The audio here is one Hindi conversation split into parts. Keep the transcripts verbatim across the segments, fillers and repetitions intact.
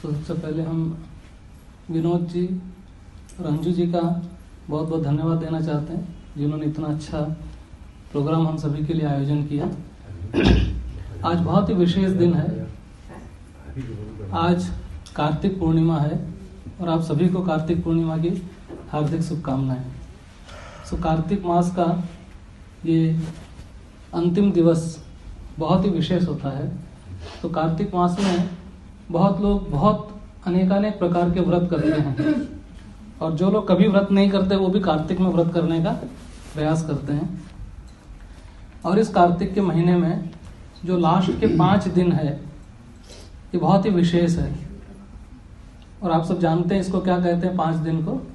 तो सबसे पहले हम विनोद जी और अंजू जी का बहुत बहुत धन्यवाद देना चाहते हैं, जिन्होंने इतना अच्छा प्रोग्राम हम सभी के लिए आयोजन किया। आज बहुत ही विशेष दिन है। आज कार्तिक पूर्णिमा है और आप सभी को कार्तिक पूर्णिमा की हार्दिक शुभकामनाएं। सो कार्तिक मास का ये अंतिम दिवस बहुत ही विशेष होता है। तो कार्तिक मास में बहुत लोग बहुत अनेकानेक प्रकार के व्रत करते हैं, और जो लोग कभी व्रत नहीं करते वो भी कार्तिक में व्रत करने का प्रयास करते हैं। और इस कार्तिक के महीने में जो लास्ट के पाँच दिन है ये बहुत ही विशेष है। और आप सब जानते हैं इसको क्या कहते हैं, पाँच दिन को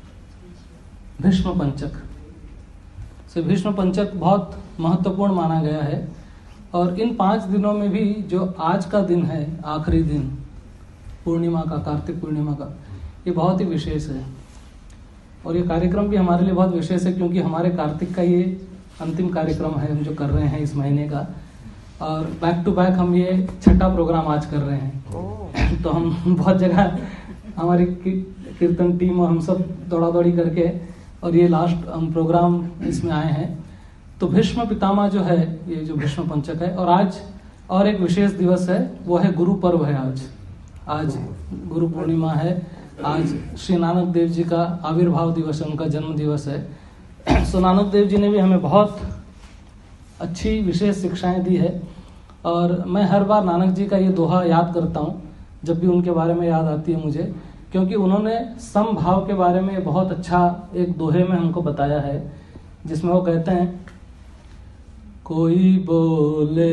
भीष्म पंचक। से भीष्म पंचक बहुत महत्वपूर्ण माना गया है। और इन पाँच दिनों में भी जो आज का दिन है, आखिरी दिन पूर्णिमा का, कार्तिक पूर्णिमा का, ये बहुत ही विशेष है। और ये कार्यक्रम भी हमारे लिए बहुत विशेष है क्योंकि हमारे कार्तिक का ये अंतिम कार्यक्रम है हम जो कर रहे हैं इस महीने का। और बैक टू बैक हम ये छठा प्रोग्राम आज कर रहे हैं। तो हम बहुत जगह हमारी कीर्तन टीम और हम सब दौड़ा दौड़ी करके और ये लास्ट हम प्रोग्राम इसमें आए हैं। तो भीष्म पितामह जो है, ये जो भीष्म पंचक है, और आज और एक विशेष दिवस है, वो है गुरु पर्व है। आज आज गुरु पूर्णिमा है। आज श्री नानक देव जी का आविर्भाव दिवस है, उनका जन्म दिवस है। सो नानक देव जी ने भी हमें बहुत अच्छी विशेष शिक्षाएं दी है। और मैं हर बार नानक जी का ये दोहा याद करता हूँ जब भी उनके बारे में याद आती है मुझे, क्योंकि उन्होंने समभाव के बारे में बहुत अच्छा एक दोहे में हमको बताया है, जिसमें वो कहते हैं, कोई बोले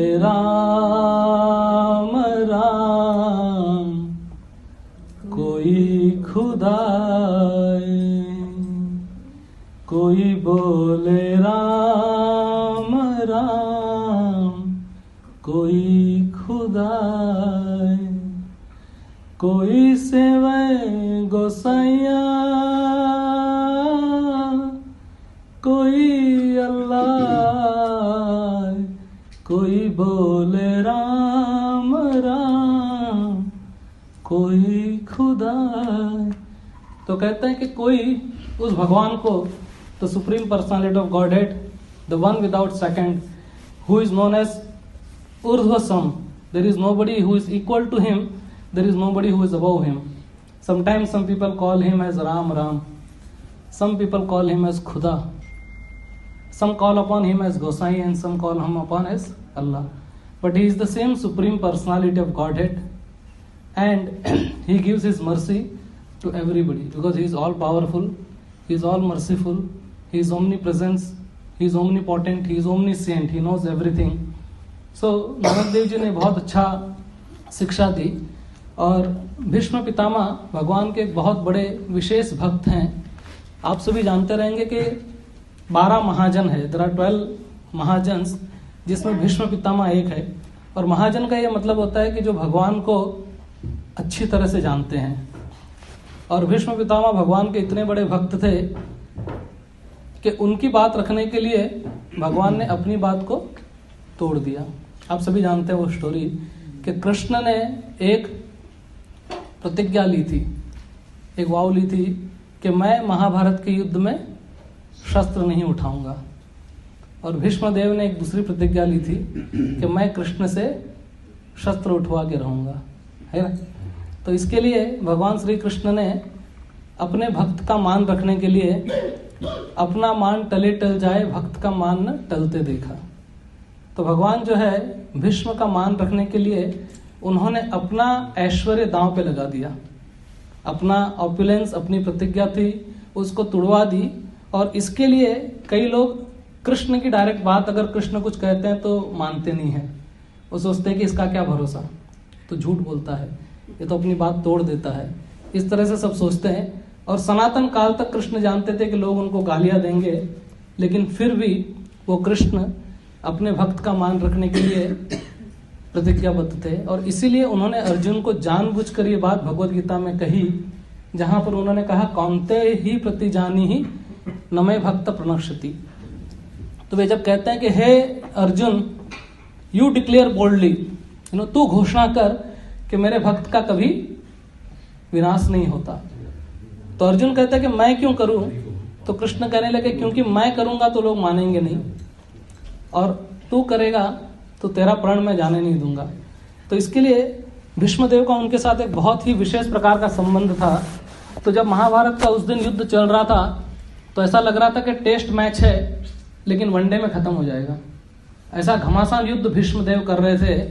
राम राम, कोई खुदाए, कोई बोले राम राम, कोई खुदाए, कोई सेवै गोसाइया, कोई अल्लाह, कोई बोले राम राम, कोई खुदा। तो कहते हैं कि कोई उस भगवान को, the supreme personality of godhead, the one without second, who is known as ऊर्ध्वसम, there is nobody who is equal to him, there is nobody who is above him. Sometimes some people call him as Ram Ram, some people call him as Khuda, some call upon him as Gosai and some call him upon as Allah. But he is the same supreme personality of Godhead, and he gives his mercy to everybody because he is all powerful, he is all merciful, he is omnipresent, he is omnipotent, he is omniscient, he knows everything. So Nanak Dev ji ने बहुत अच्छा शिक्षा दी। और भीष्म पितामह भगवान के एक बहुत बड़े विशेष भक्त हैं। आप सभी जानते रहेंगे कि बारह महाजन है, देयर आर ट्वेल्व महाजन्स, जिसमें भीष्म पितामह एक है। और महाजन का ये मतलब होता है कि जो भगवान को अच्छी तरह से जानते हैं। और भीष्म पितामह भगवान के इतने बड़े भक्त थे कि उनकी बात रखने के लिए भगवान ने अपनी बात को तोड़ दिया। आप सभी जानते हैं वो स्टोरी कि कृष्ण ने एक प्रतिज्ञा ली थी, एक वाव ली थी कि मैं महाभारत के युद्ध में शस्त्र नहीं उठाऊंगा। और भीष्मदेव ने एक दूसरी प्रतिज्ञा ली थी कि मैं कृष्ण से शस्त्र उठवा के रहूंगा, है ना। तो इसके लिए भगवान श्री कृष्ण ने अपने भक्त का मान रखने के लिए अपना मान टले टल जाए, भक्त का मान न टलते देखा। तो भगवान जो है भीष्म का मान रखने के लिए उन्होंने अपना ऐश्वर्य दांव पे लगा दिया, अपना ऑपुलेंस, अपनी प्रतिज्ञा थी उसको तुड़वा दी। और इसके लिए कई लोग कृष्ण की डायरेक्ट बात अगर कृष्ण कुछ कहते हैं तो मानते नहीं हैं, वो सोचते हैं कि इसका क्या भरोसा, तो झूठ बोलता है, ये तो अपनी बात तोड़ देता है, इस तरह से सब सोचते हैं। और सनातन काल तक कृष्ण जानते थे कि लोग उनको गालियां देंगे, लेकिन फिर भी वो कृष्ण अपने भक्त का मान रखने के लिए प्रतिज्ञाबद्ध थे। और इसीलिए उन्होंने अर्जुन को जानबूझकर ये बात भगवत गीता में कही, जहां पर उन्होंने कहा, कौन्ते ही प्रतिजानी ही नमय भक्त प्रणश्यति। तो वे जब कहते हैं कि हे Arjun, you declare boldly, you know, तू घोषणा कर कि मेरे भक्त का कभी विनाश नहीं होता। तो अर्जुन कहता है कि मैं क्यों करूं? तो कृष्ण कहने लगे क्योंकि मैं करूंगा तो लोग मानेंगे नहीं, और तू करेगा तो तेरा प्रण मैं जाने नहीं दूंगा। तो इसके लिए भीष्मदेव का उनके साथ एक बहुत ही विशेष प्रकार का संबंध था। तो जब महाभारत का उस दिन युद्ध चल रहा था तो ऐसा लग रहा था कि टेस्ट मैच है लेकिन वनडे में खत्म हो जाएगा। ऐसा घमासान युद्ध भीष्मदेव कर रहे थे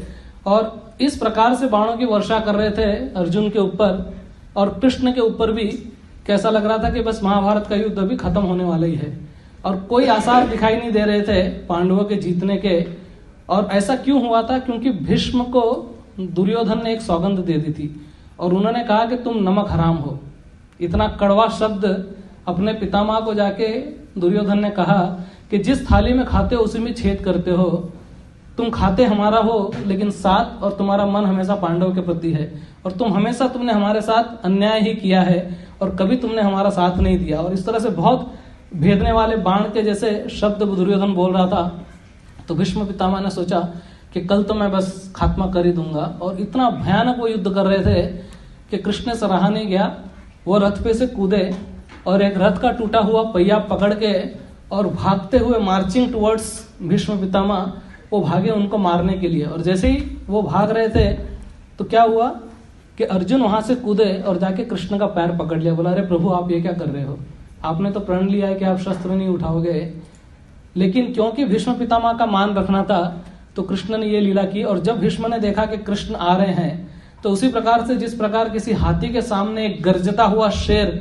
और इस प्रकार से बाणों की वर्षा कर रहे थे अर्जुन के ऊपर और कृष्ण के ऊपर भी। कैसा लग रहा था कि बस महाभारत का युद्ध अभी खत्म होने वाला ही है और कोई आसार दिखाई नहीं दे रहे थे पांडवों के जीतने के। और ऐसा क्यों हुआ था? क्योंकि भीष्म को दुर्योधन ने एक सौगंध दे दी थी और उन्होंने कहा कि तुम नमक हराम हो। इतना कड़वा शब्द अपने पितामह को जाके दुर्योधन ने कहा कि जिस थाली में खाते हो उसी में छेद करते हो, तुम खाते हमारा हो लेकिन साथ और तुम्हारा मन हमेशा पांडव के प्रति है, और तुम हमेशा तुमने हमारे साथ अन्याय ही किया है और कभी तुमने हमारा साथ नहीं दिया। और इस तरह से बहुत भेदने वाले बाण के जैसे शब्द दुर्योधन बोल रहा था। तो भीष्म पितामह ने सोचा कि कल तो मैं बस खात्मा कर ही दूंगा, और इतना भयानक वो युद्ध कर रहे थे कि कृष्ण से रहा नहीं गया। वो रथ पे से कूदे और एक रथ का टूटा हुआ पहिया पकड़ के और भागते हुए मार्चिंग टुवर्ड्स भीष्म पितामह वो भागे उनको मारने के लिए। और जैसे ही वो भाग रहे थे तो क्या हुआ कि अर्जुन वहां से कूदे और जाके कृष्ण का पैर पकड़ लिया। बोला, अरे प्रभु आप ये क्या कर रहे हो? आपने तो प्रण लिया है कि आप शस्त्र नहीं उठाओगे। लेकिन क्योंकि भीष्म पितामह का मान रखना था तो कृष्ण ने ये लीला की। और जब भीष्म ने देखा कि कृष्ण आ रहे हैं तो उसी प्रकार से जिस प्रकार किसी हाथी के सामने एक गर्जता हुआ शेर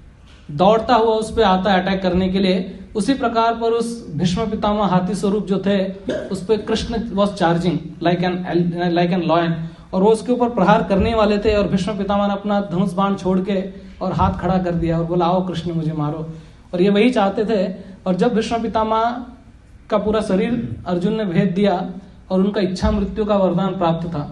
दौड़ता हुआ उस पर आता है अटैक करने के लिए, उसी प्रकार पर उस भीष्म पितामह हाथी स्वरूप जो थे उस पर Krishna was charging like an like an lion, और वो उसके ऊपर प्रहार करने वाले थे। और भीष्म पितामह ने अपना धनुष बाण छोड़ के और हाथ खड़ा कर दिया और बोला, आओ कृष्ण मुझे मारो। और ये वही चाहते थे। और जब भीष्म पितामह का पूरा शरीर अर्जुन ने भेद दिया और उनका इच्छा मृत्यु का वरदान प्राप्त था,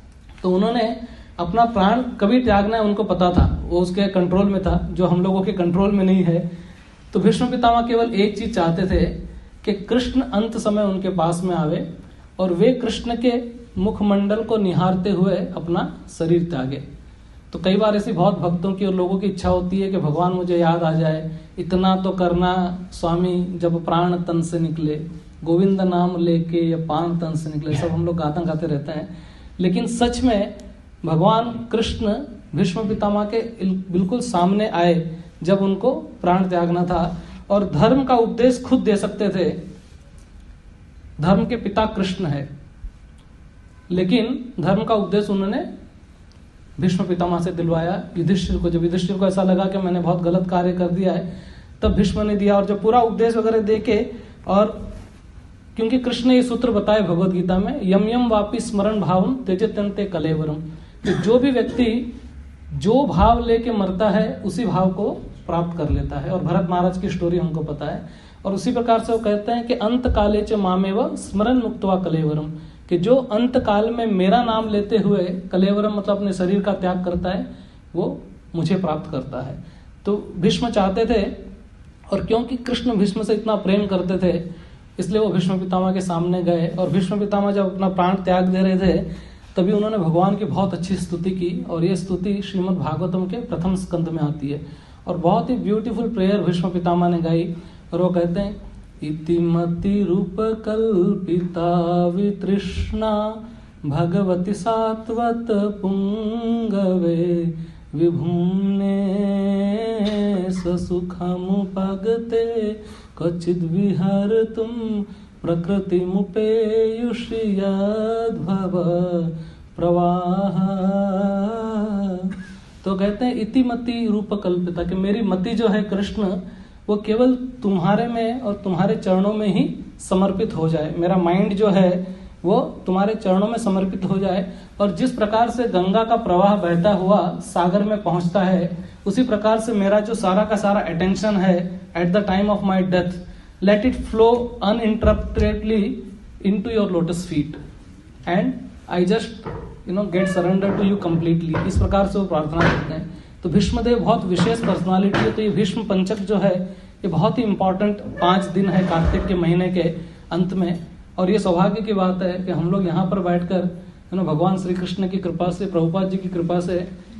तो उन्होंने अपना प्राण कभी त्यागना है उनको पता था, वो उसके कंट्रोल में था, जो हम लोगों के कंट्रोल में नहीं है। तो भीष्म पितामह केवल एक चीज चाहते थे कि कृष्ण अंत समय उनके पास में आवे और वे कृष्ण के मुखमंडल को निहारते हुए अपना शरीर त्यागे। तो कई बार ऐसी बहुत भक्तों की और लोगों की इच्छा होती है कि भगवान मुझे याद आ जाए, इतना तो करना स्वामी जब प्राण तन से निकले, गोविंद नाम लेके या पान तन से निकले, सब हम लोग गाता गाते रहते हैं। लेकिन सच में भगवान कृष्ण भीष्म पितामह के बिल्कुल सामने आए जब उनको प्राण त्यागना था, और धर्म का उपदेश खुद दे सकते थे। धर्म के पिता कृष्ण है, लेकिन धर्म का उपदेश उन्होंने भीष्म पितामह से दिलवाया युधिष्ठिर को। जब युधिष्ठिर को ऐसा लगा कि मैंने बहुत गलत कार्य कर दिया है, तब भीष्म ने दिया। और जब पूरा उपदेश वगैरह देके, और क्योंकि कृष्ण ने ये सूत्र बताए भगवत गीता में, यम यम वापि स्मरण भावम त्यजत्यन्ते कलेवरम, कि जो भी व्यक्ति जो भाव लेके मरता है उसी भाव को प्राप्त कर लेता है। और भरत महाराज की स्टोरी हमको पता है। और उसी प्रकार से वो कहते हैं कि अंत काले च मामेव स्मरण मुक्त्वा कलेवरम, कि जो अंत काल में मेरा नाम लेते हुए, कलेवरम मतलब अपने शरीर का त्याग करता है, वो मुझे प्राप्त करता है। तो भीष्म चाहते थे, और क्योंकि कृष्ण भीष्म से इतना प्रेम करते थे इसलिए वो भीष्म पितामह के सामने गए। और भीष्म पितामह जब अपना प्राण त्याग दे रहे थे तभी उन्होंने भगवान की बहुत अच्छी स्तुति की, और ये स्तुति श्रीमद् भागवतम के प्रथम स्कंद में आती है। और बहुत ही ब्यूटीफुल प्रेयर भीष्म पितामह ने गाई। और वो कहते हैं, इति मति रूप कल्पिता वितृष्णा भगवती सात्वत पुंगवे विभुम्ने ससुखमुपगते क्वचिद् विहर्तुं प्रकृतिमुपेयुषि यद्भव प्रवाह। तो कहते हैं इति मति रूप कल्पिता, कि मेरी मति जो है कृष्ण, वो केवल तुम्हारे में और तुम्हारे चरणों में ही समर्पित हो जाए। मेरा माइंड जो है वो तुम्हारे चरणों में समर्पित हो जाए। और जिस प्रकार से गंगा का प्रवाह बहता हुआ सागर में पहुंचता है, उसी प्रकार से मेरा जो सारा का सारा अटेंशन है at the time of my death, let it flow uninterruptedly into your lotus feet and I just you know get surrender to you completely. इस प्रकार से वो प्रार्थना करते हैं। तो भीष्मदेव बहुत विशेष पर्सनालिटी है। तो ये भीष्म पंचक जो है ये बहुत ही इंपॉर्टेंट पांच दिन है कार्तिक के महीने के अंत में। और ये सौभाग्य की बात है कि हम लोग यहाँ पर बैठकर यू नो भगवान श्री कृष्ण की कृपा से, प्रभुपाद जी की कृपा से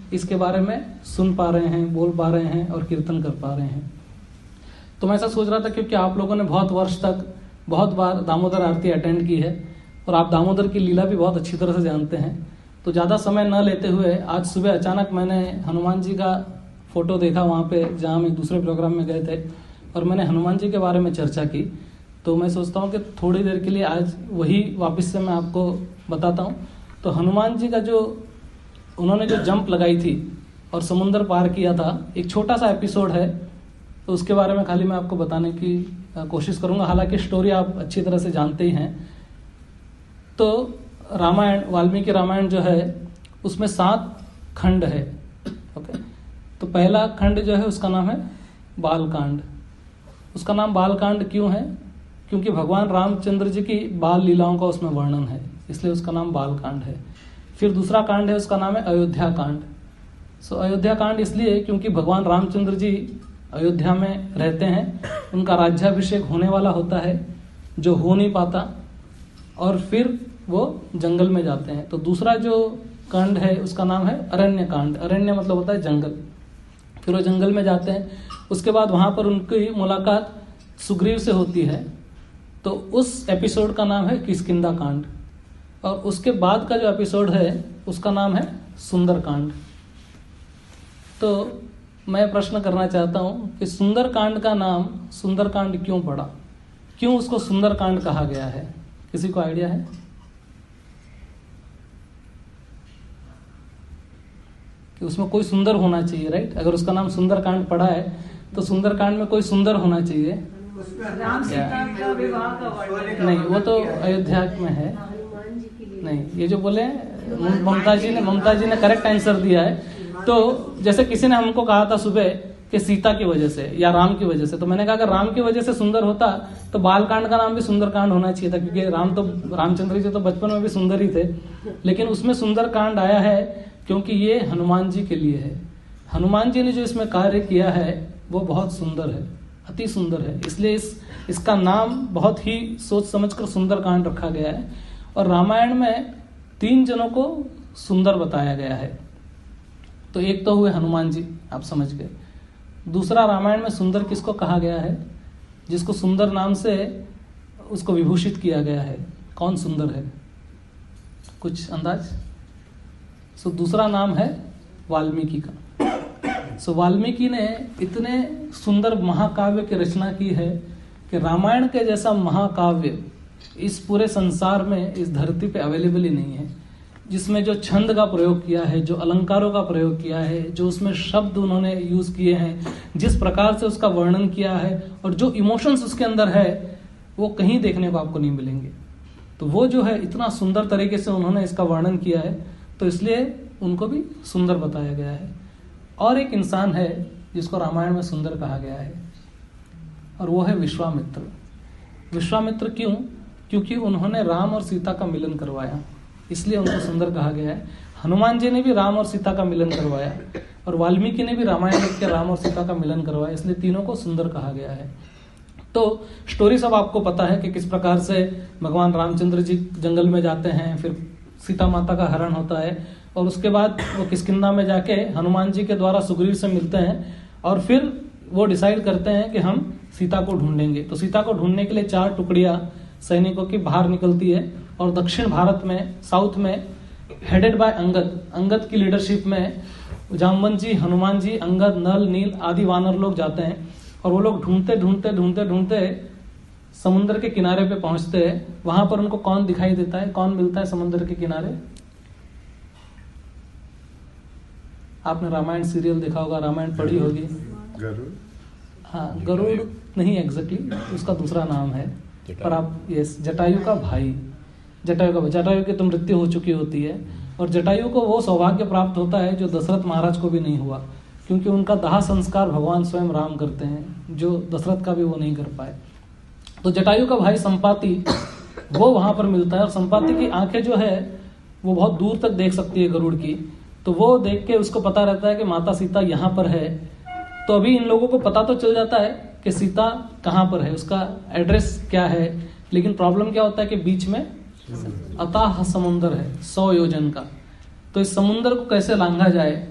इसके बारे में सुन पा रहे हैं, बोल पा रहे हैं और कीर्तन कर पा रहे हैं। तो मैं ऐसा सोच रहा था क्योंकि आप लोगों ने बहुत वर्ष तक बहुत बार दामोदर आरती अटेंड की है और आप दामोदर की लीला भी बहुत अच्छी तरह से जानते हैं, तो ज़्यादा समय न लेते हुए आज सुबह अचानक मैंने हनुमान जी का फोटो देखा वहाँ पे जहाँ हम एक दूसरे प्रोग्राम में गए थे और मैंने हनुमान जी के बारे में चर्चा की। तो मैं सोचता हूँ कि थोड़ी देर के लिए आज वही वापस से मैं आपको बताता हूँ। तो हनुमान जी का जो उन्होंने जो जंप लगाई थी और समुंदर पार किया था, एक छोटा सा एपिसोड है, तो उसके बारे में खाली मैं आपको बताने की कोशिश करूँगा। हालांकि स्टोरी आप अच्छी तरह से जानते ही हैं। तो रामायण, वाल्मीकि रामायण जो है उसमें सात खंड है। ओके, तो पहला खंड जो है उसका नाम है बालकांड। उसका नाम बालकांड क्यों है? क्योंकि भगवान रामचंद्र जी की बाल लीलाओं का उसमें वर्णन है, इसलिए उसका नाम बालकांड है। फिर दूसरा कांड है, उसका नाम है अयोध्या कांड। सो अयोध्या कांड इसलिए क्योंकि भगवान रामचंद्र जी अयोध्या में रहते हैं, उनका राज्याभिषेक होने वाला होता है जो हो नहीं पाता और फिर वो जंगल में जाते हैं। तो दूसरा जो कांड है उसका नाम है अरण्य कांड। अरण्य मतलब होता है जंगल। फिर वो जंगल में जाते हैं, उसके बाद वहां पर उनकी मुलाकात सुग्रीव से होती है, तो उस एपिसोड का नाम है किष्किंधा कांड। और उसके बाद का जो एपिसोड है उसका नाम है सुंदर कांड। तो मैं प्रश्न करना चाहता हूं कि सुंदर कांड का नाम सुंदर कांड क्यों पड़ा, क्यों उसको सुंदर कांड कहा गया है? किसी को आइडिया है? कि उसमें कोई सुंदर होना चाहिए, राइट? अगर उसका नाम सुंदर कांड पड़ा है तो सुंदर कांड में कोई सुंदर होना चाहिए। राम सीता का विवाह का वर्णन नहीं, वो तो अयोध्या में है। नहीं, ये जो बोले ममता जी ने ममता जी ने करेक्ट आंसर दिया है। तो जैसे किसी ने हमको कहा था सुबह कि सीता की वजह से या राम की वजह से, तो मैंने कहा अगर राम की वजह से सुंदर होता तो बालकांड का नाम भी सुंदरकांड होना चाहिए था, क्योंकि राम तो रामचंद्र जी तो बचपन में भी सुंदर ही थे। लेकिन उसमें सुंदरकांड आया है क्योंकि ये हनुमान जी के लिए है। हनुमान जी ने जो इसमें कार्य किया है वो बहुत सुंदर है, अति सुंदर है, इसलिए इस इसका नाम बहुत ही सोच समझकर सुंदरकांड रखा गया है। और रामायण में तीन जनों को सुंदर बताया गया है। तो एक तो हुए हनुमान जी, आप समझ गए। दूसरा, रामायण में सुंदर किसको कहा गया है? जिसको सुंदर नाम से उसको विभूषित किया गया है। कौन सुंदर है? कुछ अंदाज? सो दूसरा नाम है वाल्मीकि का। सो वाल्मीकि ने इतने सुंदर महाकाव्य की रचना की है कि रामायण के जैसा महाकाव्य इस पूरे संसार में, इस धरती पे अवेलेबल ही नहीं है। जिसमें जो छंद का प्रयोग किया है, जो अलंकारों का प्रयोग किया है, जो उसमें शब्द उन्होंने यूज किए हैं, जिस प्रकार से उसका वर्णन किया है और जो इमोशंस उसके अंदर है, वो कहीं देखने को आपको नहीं मिलेंगे। तो वो जो है इतना सुंदर तरीके से उन्होंने इसका वर्णन किया है, तो इसलिए उनको भी सुंदर बताया गया है। और एक इंसान है जिसको रामायण में सुंदर कहा गया है, और वो है विश्वामित्र। विश्वामित्र क्यों? क्योंकि उन्होंने राम और सीता का मिलन करवाया, इसलिए उनको सुंदर कहा गया है। हनुमान जी ने भी राम और सीता का मिलन करवाया और वाल्मीकि ने भी रामायण लिख के राम और सीता का मिलन करवाया, इसलिए तीनों को सुंदर कहा गया है। तो स्टोरी सब आपको पता है कि किस प्रकार से भगवान रामचंद्र जी जंगल में जाते हैं, फिर सीता माता का हरण होता है और उसके बाद वो किष्किंधा में जाके हनुमान जी के द्वारा सुग्रीव से मिलते हैं और फिर वो डिसाइड करते हैं कि हम सीता को ढूंढेंगे। तो सीता को ढूंढने के लिए चार टुकड़ियां सैनिकों की बाहर निकलती है और दक्षिण भारत में, साउथ में, हेडेड बाय अंगद अंगद की लीडरशिप में जामवंत जी, हनुमान जी, अंगद, नल, नील आदि वानर लोग जाते हैं और वो लोग ढूंढते ढूंढते ढूंढते ढूंढते समुद्र के किनारे पे पहुंचते हैं। वहां पर उनको कौन दिखाई देता है? कौन मिलता है समुद्र के किनारे? आपने रामायण सीरियल देखा होगा, रामायण पढ़ी होगी। गरुड़। हाँ, गरुड़ नहीं एग्जैक्टली, उसका दूसरा नाम है, पर आप यस, जटायु का भाई। जटायु का जटायु की तो मृत्यु हो चुकी होती है और जटायु को वो सौभाग्य प्राप्त होता है जो दशरथ महाराज को भी नहीं हुआ, क्योंकि उनका दाह संस्कार भगवान स्वयं राम करते हैं, जो दशरथ का भी वो नहीं कर पाए। तो जटायु का भाई संपाति वो वहां पर मिलता है और संपाति की आंखें जो है वो बहुत दूर तक देख सकती है गरुड़ की। तो वो देख के उसको पता रहता है कि माता सीता यहाँ पर है। तो अभी इन लोगों को पता तो चल जाता है कि सीता कहाँ पर है, उसका एड्रेस क्या है, लेकिन प्रॉब्लम क्या होता है कि बीच में अथाह समुंदर है, सौ योजन का। तो इस समुंदर को कैसे लांघा जाए,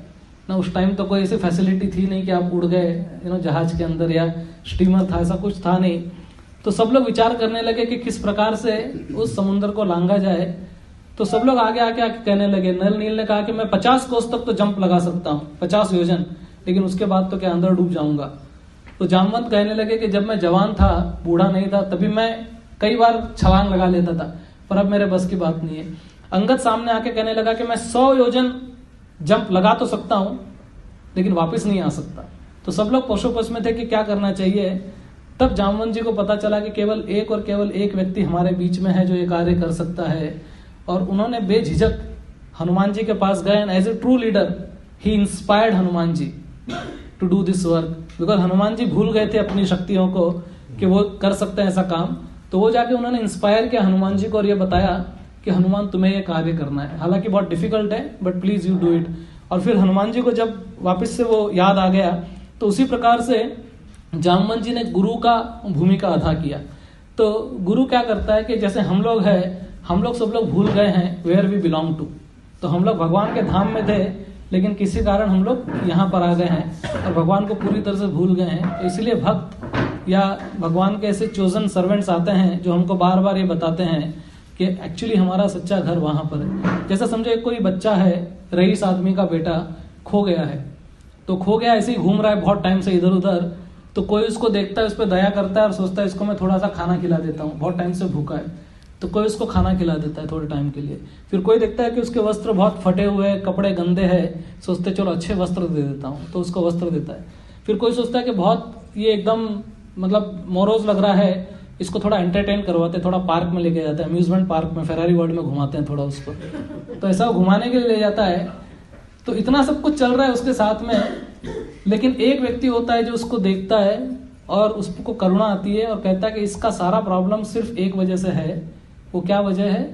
ना उस टाइम तो कोई ऐसी फैसिलिटी थी नहीं कि आप उड़ गए यू नो जहाज के अंदर या स्टीमर था, ऐसा कुछ था नहीं। तो सब लोग विचार करने लगे कि किस प्रकार से उस समुद्र को लांघा जाए। तो सब लोग आगे आके आके कहने लगे। नल नील ने कहा कि मैं पचास कोस तक तो जंप लगा सकता हूँ, पचास योजन, लेकिन उसके बाद तो क्या अंदर डूब जाऊंगा। तो जामवंत कहने लगे कि जब मैं जवान था, बूढ़ा नहीं था, तभी मैं कई बार छलांग लगा लेता था, पर अब मेरे बस की बात नहीं है। अंगद सामने आके कहने लगा कि मैं सौ योजन जंप लगा तो सकता हूं, लेकिन वापस नहीं आ सकता। तो सब लोग पशुपश में थे कि क्या करना चाहिए। तब जामवंत जी को पता चला कि केवल एक और केवल एक व्यक्ति हमारे बीच में है जो ये कार्य कर सकता है। और उन्होंने बेझिझक हनुमान जी के पास गए and as a true leader he inspired Hanuman ji to do this work. Because Hanuman ji भूल गए थे अपनी शक्तियों को कि वो कर सकते हैं ऐसा काम। तो वो जाके उन्होंने इंस्पायर किया हनुमान जी को और ये बताया कि हनुमान तुम्हें ये कार्य करना है, हालांकि बहुत डिफिकल्ट है, but please you do it. और फिर हनुमान जी को जब वापस से वो याद आ गया, तो उसी प्रकार से जामवंत जी ने गुरु का भूमिका अदा किया। तो गुरु क्या करता है कि जैसे हम लोग हैं, हम लोग सब लोग भूल गए हैं वेयर वी बिलोंग टू। तो हम लोग भगवान के धाम में थे, लेकिन किसी कारण हम लोग यहाँ पर आ गए हैं और भगवान को पूरी तरह से भूल गए हैं। तो इसलिए भक्त या भगवान के ऐसे चोजन सर्वेंट्स आते हैं जो हमको बार बार ये बताते हैं कि एक्चुअली हमारा सच्चा घर वहां पर है। जैसे समझो एक कोई बच्चा है, रईस आदमी का बेटा खो गया है, तो खो गया ऐसे ही घूम रहा है बहुत टाइम से इधर उधर, तो कोई उसको देखता है, उस पर दया करता है और सोचता है इसको मैं थोड़ा सा खाना खिला देता हूँ, बहुत टाइम से भूखा है, तो कोई उसको खाना खिला देता है थोड़े टाइम के लिए। फिर कोई देखता है कि उसके वस्त्र बहुत फटे हुए हैं, कपड़े गंदे हैं, सोचते चलो अच्छे वस्त्र दे देता हूँ, तो उसको वस्त्र देता है। फिर कोई सोचता है कि बहुत ये एकदम मतलब मोरोज लग रहा है, इसको थोड़ा एंटरटेन करवाते हैं, थोड़ा पार्क में लेके जाते हैं, अम्यूजमेंट पार्क में, फेरारी वर्ल्ड में घुमाते हैं थोड़ा उसको, तो ऐसा घुमाने के लिए ले जाता है। तो इतना सब कुछ चल रहा है उसके साथ में, लेकिन एक व्यक्ति होता है जो उसको देखता है और उसको करुणा आती है और कहता है कि इसका सारा प्रॉब्लम सिर्फ एक वजह से है। वो क्या वजह है?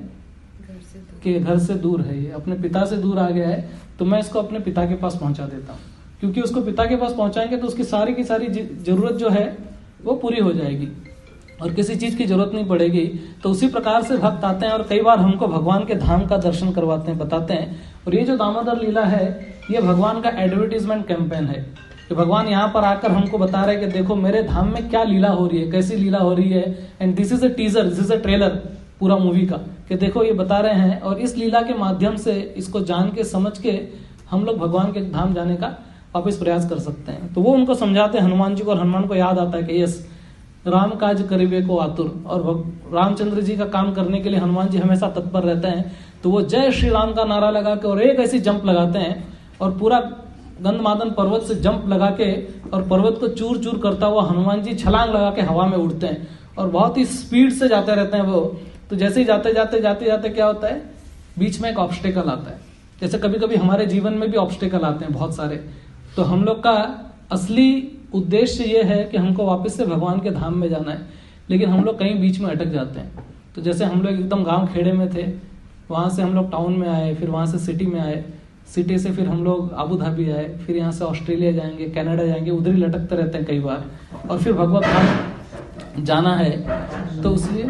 कि घर से दूर है, ये अपने पिता से दूर आ गया है, तो मैं इसको अपने पिता के पास पहुंचा देता हूँ, क्योंकि उसको पिता के पास पहुंचाएंगे तो उसकी सारी की सारी जरूरत जो है वो पूरी हो जाएगी और किसी चीज की जरूरत नहीं पड़ेगी। तो उसी प्रकार से भक्त आते हैं और कई बार हमको भगवान के धाम का दर्शन करवाते हैं, बताते हैं। और ये जो दामोदर लीला है, ये भगवान का एडवर्टीजमेंट कैंपेन है कि भगवान यहाँ पर आकर हमको बता रहे हैं कि देखो मेरे धाम में क्या लीला हो रही है, कैसी लीला हो रही है। And this is a teaser, this is a trailer पूरा मूवी का, कि देखो ये बता रहे हैं। और इस लीला के माध्यम से इसको जान के समझ के हम लोग भगवान के धाम जाने का वापस प्रयास कर सकते हैं। तो वो उनको समझाते हैं हनुमान जी को, और हनुमान को याद आता है कि यस राम काज करीबे को आतुर, और रामचंद्र जी का काम करने के लिए हनुमान जी हमेशा तत्पर रहते हैं। तो वो जय श्री राम का नारा लगा के और एक ऐसी जंप लगाते हैं और पूरा गंधमादन पर्वत से जंप लगा के और पर्वत को चूर चूर करता हुआ हनुमान जी छलांग लगा के हवा में उड़ते हैं और बहुत ही स्पीड से जाते रहते हैं वो। तो जैसे ही जाते जाते जाते जाते क्या होता है, बीच में एक ऑब्स्टेकल आता है। जैसे कभी कभी हमारे जीवन में भी ऑब्स्टेकल आते हैं बहुत सारे। तो हम लोग का असली उद्देश्य ये है कि हमको वापस से भगवान के धाम में जाना है, लेकिन हम लोग कहीं बीच में अटक जाते हैं। तो जैसे हम लोग एकदम गांव खेड़े में थे, वहां से हम लोग टाउन में आए, फिर वहां से सिटी में आए, सिटी से फिर हम लोग आबू धाबी आए, फिर यहाँ से ऑस्ट्रेलिया जाएंगे, कनाडा जाएंगे, उधर ही लटकते रहते हैं कई बार, और फिर भगवत धाम जाना है। तो इसलिए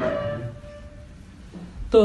तो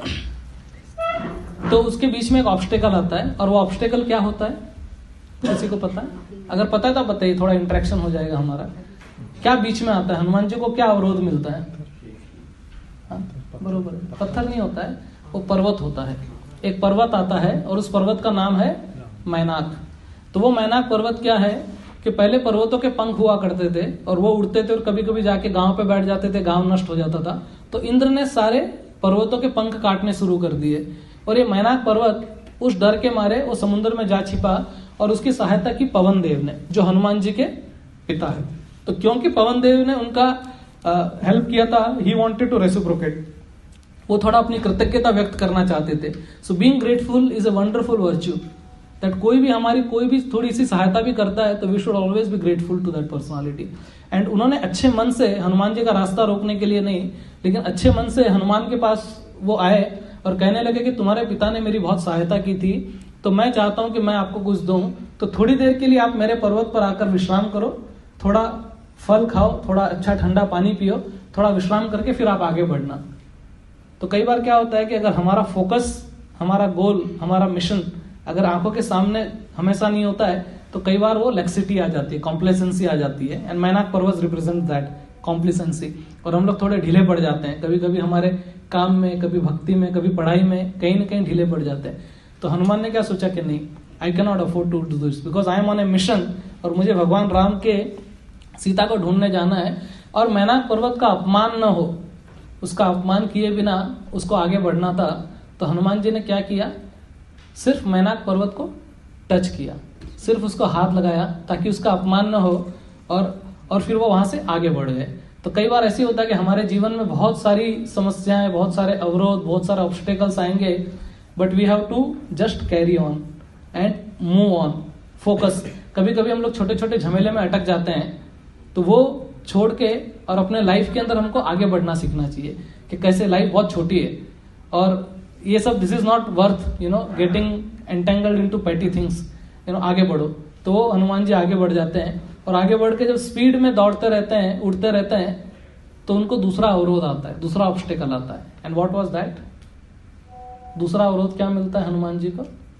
तो उसके बीच में एक ऑब्स्टेकल आता है, और वो ऑब्स्टेकल क्या होता है किसी को पता है? अगर पता है तो बताइए, थोड़ा इंटरेक्शन हो जाएगा हमारा। क्या बीच में आता है? हनुमान जी को क्या अवरोध मिलता है? बरोबर, पत्थर नहीं होता है, वो पर्वत होता है। एक पर्वत आता है और उस पर्वत का नाम है मैनाक। तो वो मैनाक पर्वत क्या है कि पहले पर्वतों के पंख हुआ करते थे और वो उड़ते थे और कभी कभी जाके गांव पे बैठ जाते थे, गांव नष्ट हो जाता था। तो इंद्र ने सारे पर्वतों के पंख काटने शुरू कर दिए, और ये मैनाक पर्वत उस डर के मारे वो समुद्र में जा छिपा, और उसकी सहायता की पवन देव ने, जो हनुमान जी के पिता है। तो क्योंकि पवन देव ने उनका हेल्प किया था, ही वांटेड टू रेसिप्रोकेट, वो थोड़ा अपनी कृतज्ञता व्यक्त करना चाहते थे। So being grateful is a wonderful virtue, that कोई भी हमारी कोई भी थोड़ी सी सहायता भी करता है तो we should always be grateful to that personality. And उन्होंने अच्छे मन से, हनुमान जी का रास्ता रोकने के लिए नहीं, लेकिन अच्छे मन से हनुमान के पास वो आए और कहने लगे कि तुम्हारे पिता ने मेरी बहुत सहायता की थी, तो मैं चाहता हूं कि मैं आपको कुछ दूं, तो थोड़ी देर के लिए आप मेरे पर्वत पर आकर विश्राम करो, थोड़ा फल खाओ, थोड़ा अच्छा ठंडा पानी पियो, थोड़ा विश्राम करके फिर आप आगे बढ़ना। तो कई बार क्या होता है कि अगर हमारा फोकस, हमारा गोल, हमारा मिशन अगर आंखों के सामने हमेशा नहीं होता है तो कई बार वो लेक्सिटी आ जाती है, कॉम्प्लेसेंसी आ जाती है, एंड मैनाक पर्वत रिप्रेजेंट दैट कॉम्प्लेसेंसी। और हम लोग थोड़े ढीले पड़ जाते हैं कभी कभी हमारे काम में, कभी भक्ति में, कभी पढ़ाई में, कहीं ना कहीं ढीले पड़ जाते हैं। तो हनुमान ने क्या सोचा कि नहीं, I can not afford to do this because I am on a mission, और मुझे भगवान राम के सीता को ढूंढने जाना है, और मैनाक पर्वत का अपमान न हो, उसका अपमान किए बिना उसको आगे बढ़ना था। तो हनुमान जी ने क्या किया, सिर्फ मैनाक पर्वत को टच किया, सिर्फ उसको हाथ लगाया ताकि उसका अपमान न हो, और और फिर वो वहां से आगे बढ़ गए। तो कई बार ऐसे होता है कि हमारे जीवन में बहुत सारी समस्याएं, बहुत सारे अवरोध, बहुत सारे ऑब्स्टेकल्स आएंगे, but we have to just carry on and move on, focus. कभी कभी हम लोग छोटे छोटे झमेले में अटक जाते हैं, तो वो छोड़ के और अपने लाइफ के अंदर हमको आगे बढ़ना सीखना चाहिए कि कैसे लाइफ बहुत छोटी है, और ये सब this is not worth you know getting entangled into petty things, you know आगे बढ़ो। तो वो हनुमान जी आगे बढ़ जाते हैं, और आगे बढ़ के जब स्पीड में दौड़ते रहते हैं, उड़ते रहते हैं, तो उनको दूसरा अवरोध आता है, दूसरा ऑब्स्टेकल आता है। And what was that? दूसरा अवरोध क्या मिलता है हनुमान जी को?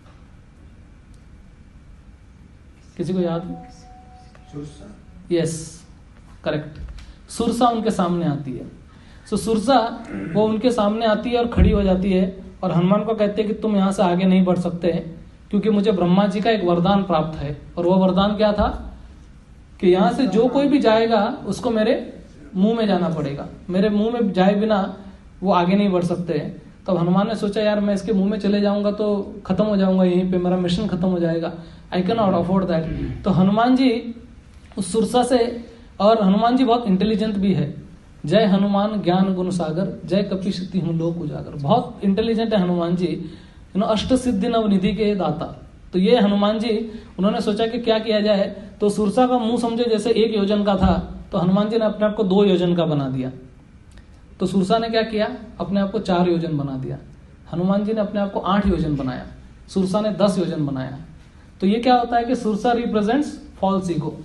किसी को याद है? यस, करेक्ट, सुरसा उनके सामने आती है। सो so, सुरसा वो उनके सामने आती है और खड़ी हो जाती है, और हनुमान को कहते हैं कि तुम यहां से आगे नहीं बढ़ सकते क्योंकि मुझे ब्रह्मा जी का एक वरदान प्राप्त है। और वो वरदान क्या था कि यहां से जो कोई भी जाएगा उसको मेरे मुंह में जाना पड़ेगा, मेरे मुंह में जाए बिना वो आगे नहीं बढ़ सकते। तब हनुमान ने सोचा यार मैं इसके मुंह में चले जाऊंगा तो खत्म हो जाऊंगा, यहीं पे मेरा मिशन खत्म हो जाएगा, I can not afford that. तो हनुमान जी उस सुरसा से, और हनुमान जी बहुत इंटेलिजेंट भी है, जय हनुमान ज्ञान गुण सागर, जय कपीशति हूँ लोक उजागर, बहुत इंटेलिजेंट है हनुमान जी, यू नो अष्ट सिद्धि नवनिधि के दाता। तो ये हनुमान जी उन्होंने सोचा कि क्या किया जाए, तो सुरसा का मुंह समझे जैसे एक योजन का था, तो हनुमान जी ने अपने आप को दो योजन का बना दिया। तो सुरसा ने क्या किया, अपने आप को चार योजन बना दिया। हनुमान जी ने अपने आप को आठ योजन बनाया, सुरसा ने दस योजन बनाया। तो ये क्या होता है कि सुरसा रिप्रेजेंट्स फॉल्स ईगो।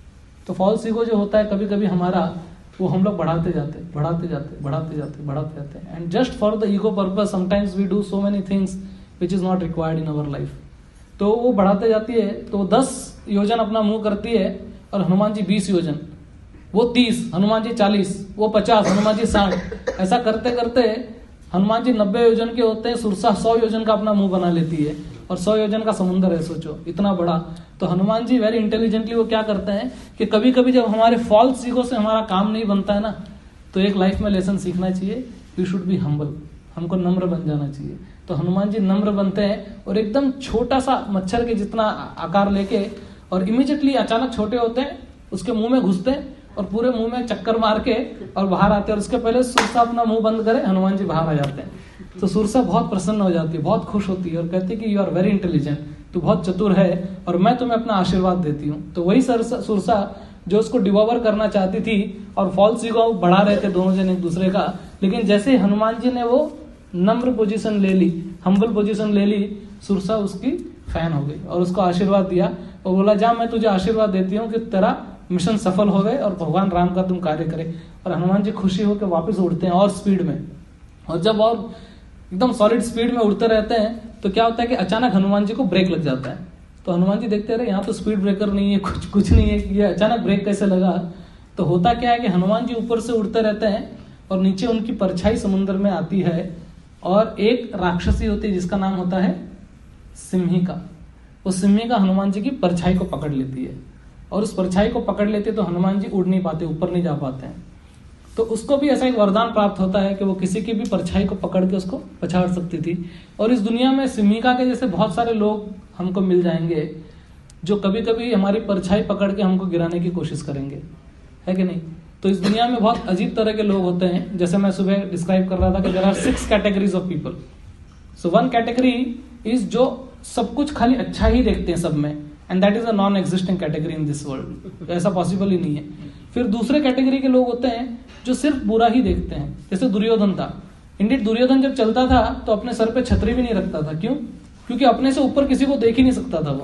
तो फॉल्स ईगो जो होता है कभी कभी हमारा, वो हम लोग बढ़ाते जाते बढ़ाते जाते बढ़ाते जाते बढ़ाते जाते हैं, and just for the ego purpose sometimes we do so many things which is not required in our life. तो वो बढ़ाते जाती है, तो दस योजन अपना मुंह करती है, और हनुमान जी बीस योजन, वो तीस, हनुमान जी चालीस, वो पचास, हनुमान जी साठ, ऐसा करते करते हनुमान जी नब्बे योजन के होते हैं, सुरसा सौ योजन का अपना मुंह बना लेती है, और सौ योजन का समुद्र है, सोचो इतना बड़ा। तो हनुमान जी वेरी इंटेलिजेंटली वो क्या करते हैं कि कभी कभी जब हमारे फॉल्स ईगो से हमारा काम नहीं बनता है ना, तो एक लाइफ में लेसन सीखना चाहिए, यू शुड बी हम्बल, हमको नम्र बन जाना चाहिए। तो हनुमान जी नम्र बनते हैं, और एकदम छोटा सा मच्छर के जितना आकार लेके, और इमीडिएटली अचानक छोटे होते हैं, उसके मुंह में घुसते हैं, और पूरे मुंह में चक्कर मार के और बाहर आते हैं, और उसके पहले सुरसा अपना मुंह बंद करे, हनुमान जी बाहर आ जाते हैं। तो सुरसा बहुत प्रसन्न हो जाती है, बहुत खुश होती है, और कहती है कि यू आर वेरी इंटेलिजेंट, तू बहुत चतुर है, और मैं तुम्हें अपना आशीर्वाद देती हूँ। तो वही सुरसा जो उसको डिवोवर करना चाहती थी, और फॉल्स ईगो बढ़ा रहे थे दोनों जन एक दूसरे का, लेकिन जैसे हनुमान जी ने वो नम्र पोजीशन ले ली, हम्बल पोजीशन ले ली, सुरसा उसकी फैन हो गई और उसको आशीर्वाद दिया, और बोला जा मैं तुझे आशीर्वाद देती हूँ कि तेरा मिशन सफल हो गए और भगवान राम का तुम कार्य करे। और हनुमान जी खुशी होकर वापस उड़ते हैं और स्पीड में, और जब और एकदम सॉलिड स्पीड में उड़ते रहते हैं, तो क्या होता है कि अचानक हनुमान जी को ब्रेक लग जाता है। तो हनुमान जी देखते रहे, यहाँ तो स्पीड ब्रेकर नहीं है, कुछ कुछ नहीं है, ये अचानक ब्रेक कैसे लगा। तो होता क्या है कि हनुमान जी ऊपर से उड़ते रहते हैं, और नीचे उनकी परछाई समुद्र में आती है, और एक राक्षसी होती है जिसका नाम होता है सिम्हिका। वो सिम्हिका हनुमान जी की परछाई को पकड़ लेती है, और उस परछाई को पकड़ लेते तो हनुमान जी उड़ नहीं पाते, ऊपर नहीं जा पाते हैं। तो उसको भी ऐसा एक वरदान प्राप्त होता है कि वो किसी की भी परछाई को पकड़ के उसको पछाड़ सकती थी। और इस दुनिया में सिम्हिका के जैसे बहुत सारे लोग हमको मिल जाएंगे, जो कभी कभी हमारी परछाई पकड़ के हमको गिराने की कोशिश करेंगे, है कि नहीं। तो इस दुनिया में बहुत अजीब तरह के लोग होते हैं, जैसे मैं सुबह डिस्क्राइब कर रहा था कि there are six categories of people. So one category is जो सब कुछ खाली अच्छा ही देखते हैं सब में, and that is a non existing category in this world, ऐसा पॉसिबल ही नहीं है। फिर दूसरे कैटेगरी के लोग होते हैं जो सिर्फ बुरा ही देखते हैं, जैसे दुर्योधन था। इंडिट दुर्योधन जब चलता था तो अपने सर पे छतरी भी नहीं रखता था, क्यों? क्योंकि अपने से ऊपर किसी को देख ही नहीं सकता था वो,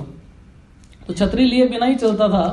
तो छतरी लिए बिना ही चलता था।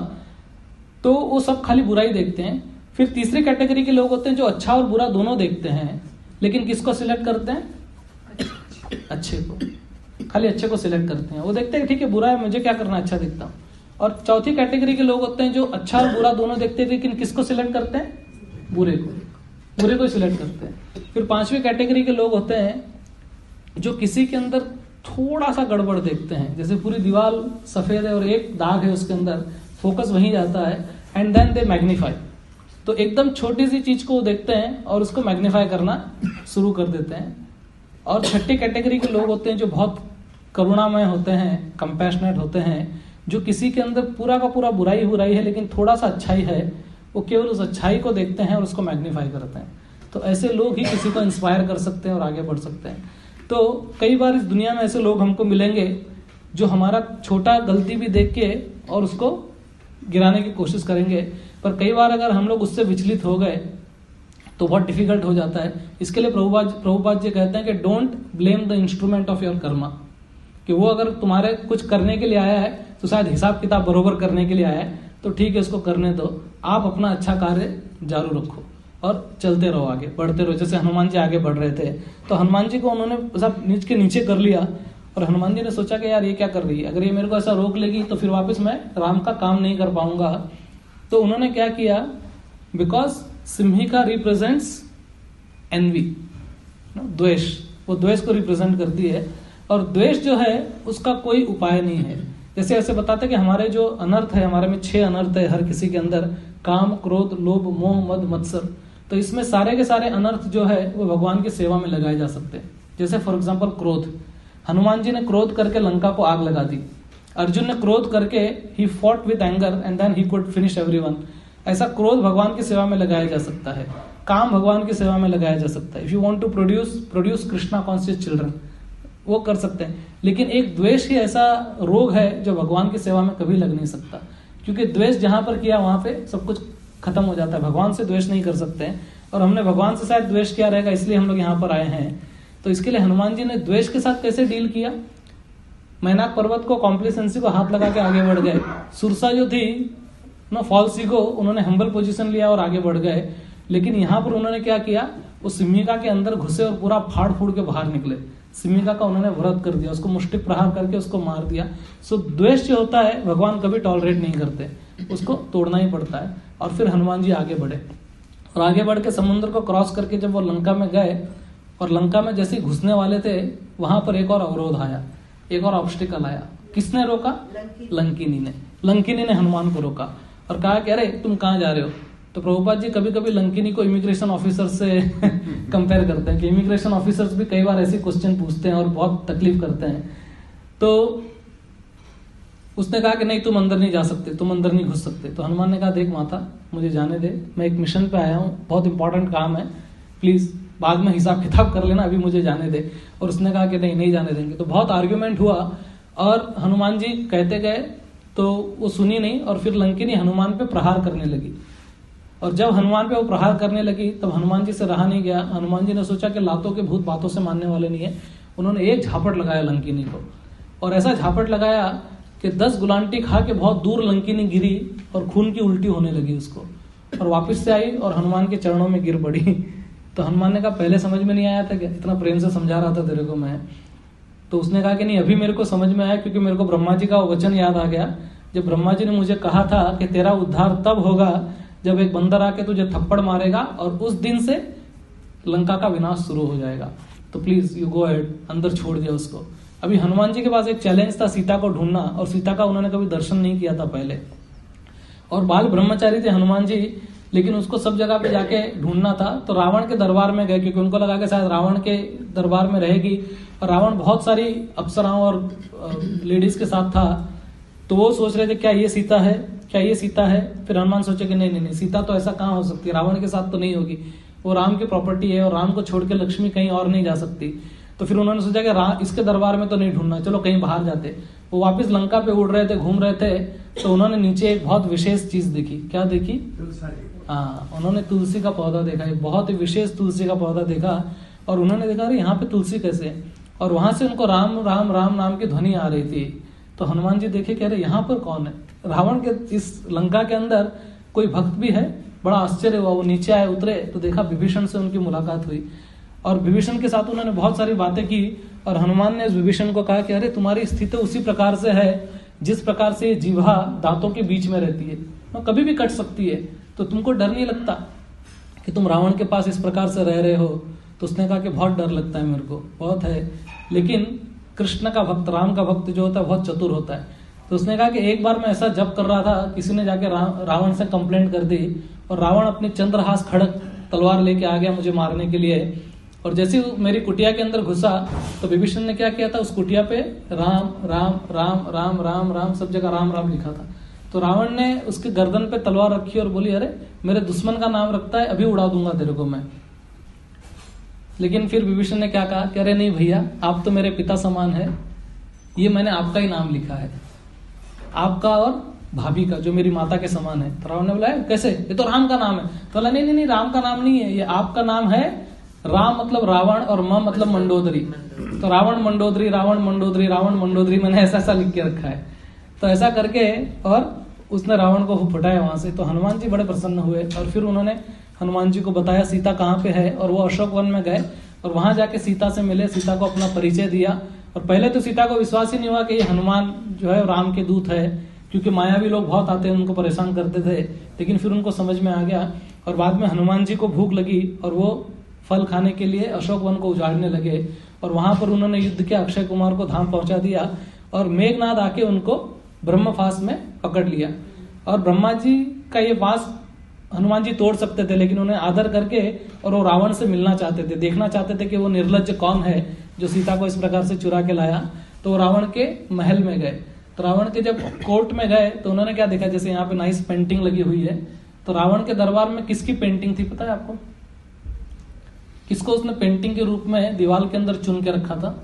तो वो सब खाली बुरा ही देखते हैं। फिर तीसरी कैटेगरी के लोग होते हैं जो अच्छा और बुरा दोनों देखते हैं, लेकिन किसको सिलेक्ट करते हैं? अच्छे को। खाली अच्छे को सिलेक्ट करते हैं। वो देखते हैं ठीक है बुरा है, मुझे क्या करना, अच्छा दिखता हूँ। और चौथी कैटेगरी के लोग होते हैं जो अच्छा और बुरा दोनों देखते हैं, लेकिन किसको सिलेक्ट करते हैं, बुरे को, बुरे को सिलेक्ट करते हैं। फिर पांचवी कैटेगरी के लोग होते हैं जो किसी के अंदर थोड़ा सा गड़बड़ देखते हैं, जैसे पूरी दीवार सफेद है और एक दाग है उसके अंदर, फोकस वहीं जाता है, एंड देन दे मैग्नीफाई। तो एकदम छोटी सी चीज को देखते हैं और उसको मैग्नीफाई करना शुरू कर देते हैं। और छठी कैटेगरी के लोग होते हैं जो बहुत करुणामय होते हैं, कंपैशनेट होते हैं, जो किसी के अंदर पूरा का पूरा बुराई बुराई है लेकिन थोड़ा सा अच्छाई है, वो केवल उस अच्छाई को देखते हैं और उसको मैग्नीफाई करते हैं। तो ऐसे लोग ही किसी को इंस्पायर कर सकते हैं और आगे बढ़ सकते हैं। तो कई बार इस दुनिया में ऐसे लोग हमको मिलेंगे जो हमारा छोटा गलती भी देख के और उसको गिराने की कोशिश करेंगे, पर कई बार अगर हम लोग उससे विचलित हो गए तो बहुत डिफिकल्ट हो जाता है। इसके लिए प्रभुपाद प्रभुपाद जी कहते हैं कि don't blame the instrument of your karma, कि वो अगर तुम्हारे कुछ करने के लिए आया है तो शायद हिसाब किताब बरोबर करने के लिए आया है, तो ठीक है उसको करने दो, आप अपना अच्छा कार्य जारू रखो और चलते रहो, आगे बढ़ते रहो। जैसे हनुमान जी आगे बढ़ रहे थे तो हनुमान जी को उन्होंने सब नीच के नीचे कर लिया और हनुमान जी ने सोचा कि यार ये क्या कर रही है, अगर ये मेरे को ऐसा रोक लेगी तो फिर वापस मैं राम का काम नहीं कर पाऊंगा। तो उन्होंने क्या किया, बिकॉज सिम्हिका रिप्रेजेंट्स एनवी, द्वेष, वो द्वेष को रिप्रेजेंट करती है, और द्वेष जो है उसका कोई उपाय नहीं है। जैसे ऐसे बताते कि हमारे जो अनर्थ है, हमारे में छह अनर्थ है हर किसी के अंदर, काम, क्रोध, लोभ, मोह, मद, मत्सर। तो इसमें सारे के सारे अनर्थ जो है वो भगवान की सेवा में लगाए जा सकते हैं। जैसे फॉर एग्जाम्पल क्रोध, हनुमान जी ने क्रोध करके लंका को आग लगा दी। अर्जुन ने क्रोध करके ही fought with anger and then he could finish everyone. ऐसा क्रोध भगवान की सेवा में लगाया जा सकता है, काम भगवान की सेवा में लगाया जा सकता है। If you want to produce produce Krishna conscious children, वो कर सकते हैं। लेकिन एक द्वेष ही ऐसा रोग है जो भगवान की सेवा में कभी लग नहीं सकता, क्योंकि द्वेष जहां पर किया वहां पे सब कुछ खत्म हो जाता है। भगवान से द्वेष नहीं कर सकते हैं, और हमने भगवान से शायद द्वेष किया रहेगा, इसलिए हम लोग यहाँ पर आए हैं। तो इसके लिए हनुमान जी ने द्वेष के साथ कैसे डील किया, मैनाक पर्वत को, कॉम्प्लिसेंसी को हाथ लगा के आगे बढ़ गए। सुरसा जो थी ना, फॉल्सी को उन्होंने हम्बल पोजीशन लिया और आगे बढ़ गए। लेकिन यहाँ पर उन्होंने क्या किया, उस सिम्हिका के अंदर घुसे और पूरा फाड़ फूड़ के बाहर निकले। सिम्हिका का उन्होंने व्रत कर दिया, उसको मुष्टिक प्रहार करके उसको मार दिया। सो द्वेष जो होता है भगवान कभी टॉलरेट नहीं करते, उसको तोड़ना ही पड़ता है। और फिर हनुमान जी आगे बढ़े, और आगे बढ़ के समुद्र को क्रॉस करके जब वो लंका में गए, और लंका में जैसे घुसने वाले थे वहां पर एक और अवरोध आया, एक और ऑब्स्टिकल आया। किसने रोका, लंकिनी ने। लंकिनी ने हनुमान को रोका और कहा कि अरे तुम कहाँ जा रहे हो। तो प्रभुपाद जी कभी कभी लंकिनी को इमिग्रेशन ऑफिसर से कंपेयर करते हैं कि इमिग्रेशन ऑफिसर्स भी कई बार ऐसे क्वेश्चन पूछते हैं और बहुत तकलीफ करते हैं। तो उसने कहा कि नहीं तुम अंदर नहीं जा सकते, तुम अंदर नहीं घुस सकते। तो हनुमान ने कहा देख माता, मुझे जाने दे, मैं एक मिशन पे आया हूँ, बहुत इंपॉर्टेंट काम है, प्लीज बाद में हिसाब किताब कर लेना, अभी मुझे जाने दे। और उसने कहा कि नहीं नहीं जाने देंगे। तो बहुत आर्ग्यूमेंट हुआ और हनुमान जी कहते गए तो वो सुनी नहीं, और फिर लंकिनी हनुमान पे प्रहार करने लगी। और जब हनुमान पे वो प्रहार करने लगी तब हनुमान जी से रहा नहीं गया। हनुमान जी ने सोचा कि लातों के भूत बातों से मानने वाले नहीं है। उन्होंने एक झापट लगाया लंकिनी को, और ऐसा झापट लगाया कि दस गुलांटी खा के बहुत दूर लंकिनी गिरी और खून की उल्टी होने लगी उसको, और वापस से आई और हनुमान के चरणों में गिर पड़ी। तो हनुमान ने कहा पहले समझ में नहीं आया था क्या, इतना प्रेम से समझा रहा था तेरे को मैं। तो उसने कहा कि नहीं अभी मेरे को समझ में आया, क्योंकि मेरे को ब्रह्मा जी का वचन याद आ गया, जब ब्रह्मा जी ने मुझे कहा था कि तेरा उद्धार तब होगा जब एक बंदर आके तुझे थप्पड़ मारेगा, और उस दिन से लंका का विनाश शुरू हो जाएगा। तो प्लीज यू गो अहेड, अंदर छोड़ दिया उसको। अभी हनुमान जी के पास एक चैलेंज था सीता को ढूंढना, और सीता का उन्होंने कभी दर्शन नहीं किया था पहले, और बाल ब्रह्मचारी थे हनुमान जी, लेकिन उसको सब जगह पे जाके ढूंढना था। तो रावण के दरबार में गए, क्योंकि उनको लगा कि शायद रावण के दरबार में रहेगी, और रावण बहुत सारी अप्सराओं और लेडीज के साथ था। तो वो सोच रहे थे क्या ये सीता है, क्या ये सीता है। फिर हनुमान सोचे कि नहीं नहीं नहीं, सीता तो ऐसा कहाँ हो सकती है, रावण के साथ तो नहीं होगी, वो राम की प्रॉपर्टी है, और राम को छोड़ के लक्ष्मी कहीं और नहीं जा सकती। तो फिर उन्होंने सोचा कि राम इसके दरबार में तो नहीं ढूंढना, चलो कहीं बाहर जाते। वो वापस लंका पे उड़ रहे थे, घूम रहे थे, तो उन्होंने नीचे एक बहुत विशेष चीज देखी। क्या देखी, हाँ, उन्होंने तुलसी का पौधा देखा, एक बहुत ही विशेष तुलसी का पौधा देखा, और उन्होंने देखा अरे यहाँ पे तुलसी कैसे, और वहां से उनको राम राम राम नाम की ध्वनि आ रही थी। तो हनुमान जी देखे कह रहे यहाँ पर कौन है, रावण के इस लंका के अंदर कोई भक्त भी है। बड़ा आश्चर्य हुआ, वो नीचे आए, उतरे तो देखा विभीषण से उनकी मुलाकात हुई, और विभीषण के साथ उन्होंने बहुत सारी बातें की। और हनुमान ने विभीषण को कहा कि अरे तुम्हारी स्थिति उसी प्रकार से है जिस प्रकार से ये जीवा दांतों के बीच में रहती है, वो कभी भी कट सकती है, तो तुमको डर नहीं लगता कि तुम रावण के पास इस प्रकार से रह रहे हो? तो उसने कहा कि बहुत डर लगता है मेरे को, बहुत है, लेकिन कृष्ण का भक्त, राम का भक्त जो होता है बहुत चतुर होता है। तो उसने कहा कि एक बार मैं ऐसा जप कर रहा था, किसी ने जाके रा, रावण से कंप्लेंट कर दी और रावण अपनी चंद्रहास खड़क तलवार लेके आ गया मुझे मारने के लिए। और जैसे ही मेरी कुटिया के अंदर घुसा तो विभीषण ने क्या किया था, उस कुटिया पे राम राम राम राम राम राम सब जगह राम राम लिखा था। तो रावण ने उसके गर्दन पे तलवार रखी और बोली, अरे मेरे दुश्मन का नाम रखता है, अभी उड़ा दूंगा तेरे को मैं। लेकिन फिर विभीषण ने क्या कहा कि अरे नहीं भैया, आप तो मेरे पिता समान है, ये मैंने आपका ही नाम लिखा है, आपका और भाभी का जो मेरी माता के समान है। तो रावण ने बोला कैसे, ये तो राम का नाम है। तो बोला नहीं नहीं नहीं, राम का नाम नहीं है, ये आपका नाम है। राम मतलब रावण और म मतलब मंडोदरी, तो रावण मंडोदरी रावण मंडोदरी रावण मंडोदरी मैंने ऐसा ऐसा लिख के रखा है। तो ऐसा करके और उसने रावण को फुटाया वहां से। तो हनुमान जी बड़े प्रसन्न हुए और फिर उन्होंने हनुमान जी को बताया सीता कहाँ पे है, और वो अशोक वन में गए और वहां जाके सीता से मिले, सीता को अपना परिचय दिया। और पहले तो सीता को विश्वास ही नहीं हुआ कि ये हनुमान जो है राम के दूत है, क्योंकि मायावी लोग बहुत आते हैं, उनको परेशान करते थे। लेकिन फिर उनको समझ में आ गया और बाद में हनुमान जी को भूख लगी और वो फल खाने के लिए अशोक वन को उजाड़ने लगे और वहां पर उन्होंने युद्ध किया, अक्षय कुमार को धाम पहुंचा दिया और मेघनाद आके उनको ब्रह्मफास में पकड़ लिया। और ब्रह्मा जी का ये फांस हनुमान जी तोड़ सकते थे, लेकिन उन्हें आदर करके और वो रावण से मिलना चाहते थे, देखना चाहते थे कि वो निर्लज्ज कौन है जो सीता को इस प्रकार से चुरा के लाया। तो वो रावण के महल में गए। तो रावण के जब कोर्ट में गए तो उन्होंने क्या देखा, जैसे यहाँ पे नाइस पेंटिंग लगी हुई है, तो रावण के दरबार में किसकी पेंटिंग थी पता है आपको? किसको उसने पेंटिंग के रूप में दीवार के अंदर चुन के रखा था?